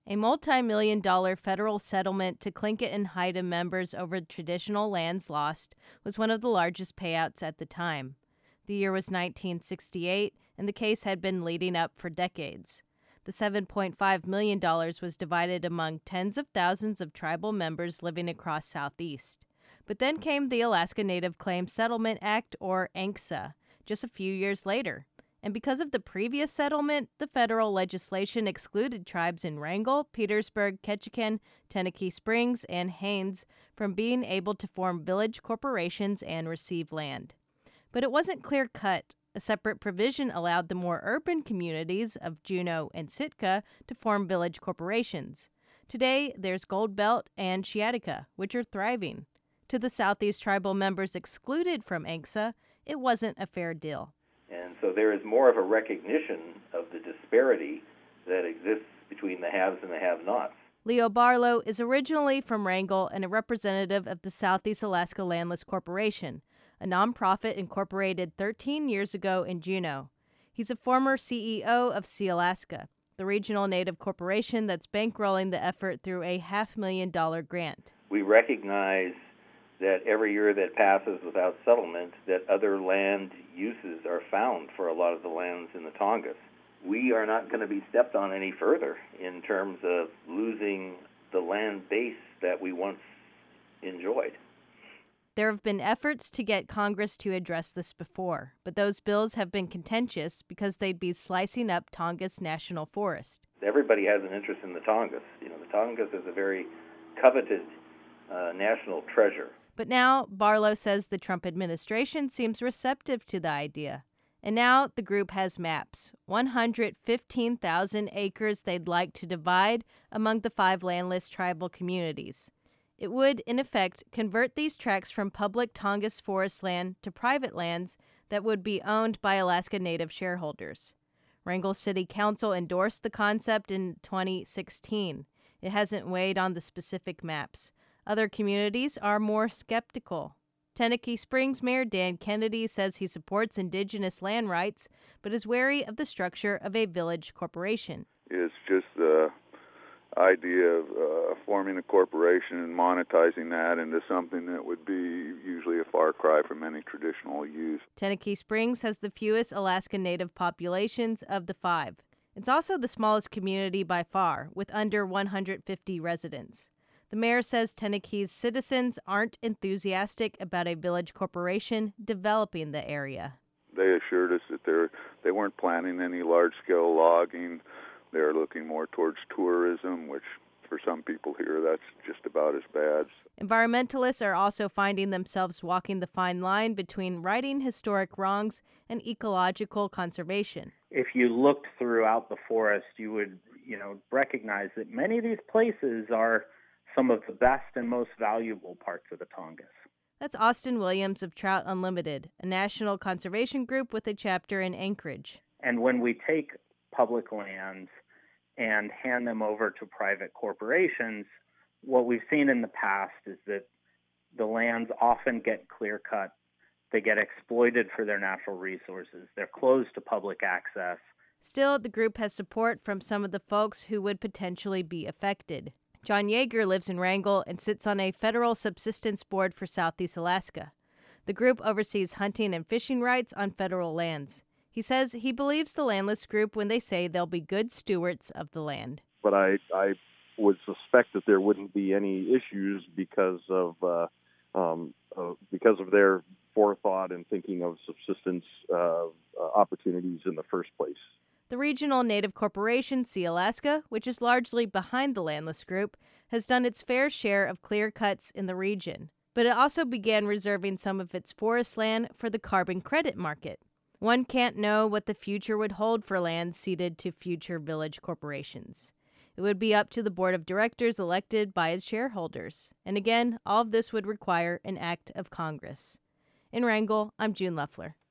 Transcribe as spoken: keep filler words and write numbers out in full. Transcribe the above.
A multi-million dollar federal settlement to Tlingit and Haida members over traditional lands lost was one of the largest payouts at the time. The year was nineteen sixty-eight, and the case had been leading up for decades. The seven point five million dollars was divided among tens of thousands of tribal members living across Southeast. But then came the Alaska Native Claims Settlement Act, or A N C S A, just a few years later. And because of the previous settlement, the federal legislation excluded tribes in Wrangell, Petersburg, Ketchikan, Tenakee Springs, and Haines from being able to form village corporations and receive land. But it wasn't clear-cut. A separate provision allowed the more urban communities of Juneau and Sitka to form village corporations. Today, there's Gold Belt and Shiatica, which are thriving. To the Southeast tribal members excluded from A N C S A, it wasn't a fair deal. And so there is more of a recognition of the disparity that exists between the haves and the have-nots. Leo Barlow is originally from Wrangell and a representative of the Southeast Alaska Landless Corporation, a nonprofit incorporated thirteen years ago in Juneau. He's a former C E O of Sealaska, the regional native corporation that's bankrolling the effort through a half million dollar grant. We recognize that every year that passes without settlement, that other land uses are found for a lot of the lands in the Tongass. We are not going to be stepped on any further in terms of losing the land base that we once enjoyed. There have been efforts to get Congress to address this before, but those bills have been contentious because they'd be slicing up Tongass National Forest. Everybody has an interest in the Tongass. You know, the Tongass is a very coveted uh, national treasure. But now, Barlow says the Trump administration seems receptive to the idea. And now the group has maps, one hundred fifteen thousand acres they'd like to divide among the five landless tribal communities. It would, in effect, convert these tracts from public Tongass forest land to private lands that would be owned by Alaska Native shareholders. Wrangell City Council endorsed the concept in twenty sixteen. It hasn't weighed on the specific maps. Other communities are more skeptical. Tenakee Springs Mayor Dan Kennedy says he supports indigenous land rights, but is wary of the structure of a village corporation. It's just the idea of uh, forming a corporation and monetizing that into something that would be usually a far cry from any traditional use. Tenakee Springs has the fewest Alaska Native populations of the five. It's also the smallest community by far, with under one hundred fifty residents. The mayor says Tenakee's citizens aren't enthusiastic about a village corporation developing the area. They assured us that they're, they weren't planning any large-scale logging. They're looking more towards tourism, which for some people here, that's just about as bad. Environmentalists are also finding themselves walking the fine line between righting historic wrongs and ecological conservation. If you looked throughout the forest, you would, you know, recognize that many of these places are some of the best and most valuable parts of the Tongass. That's Austin Williams of Trout Unlimited, a national conservation group with a chapter in Anchorage. And when we take public lands and hand them over to private corporations, what we've seen in the past is that the lands often get clear-cut. They get exploited for their natural resources. They're closed to public access. Still, the group has support from some of the folks who would potentially be affected. John Yeager lives in Wrangell and sits on a federal subsistence board for Southeast Alaska. The group oversees hunting and fishing rights on federal lands. He says he believes the landless group when they say they'll be good stewards of the land. But I, I would suspect that there wouldn't be any issues because of uh, um, uh, because of their forethought and thinking of subsistence uh, uh, opportunities in the first place. The regional native corporation, Sealaska, which is largely behind the landless group, has done its fair share of clear cuts in the region. But it also began reserving some of its forest land for the carbon credit market. One can't know what the future would hold for land ceded to future village corporations. It would be up to the board of directors elected by its shareholders. And again, all of this would require an act of Congress. In Wrangell, I'm June Leffler.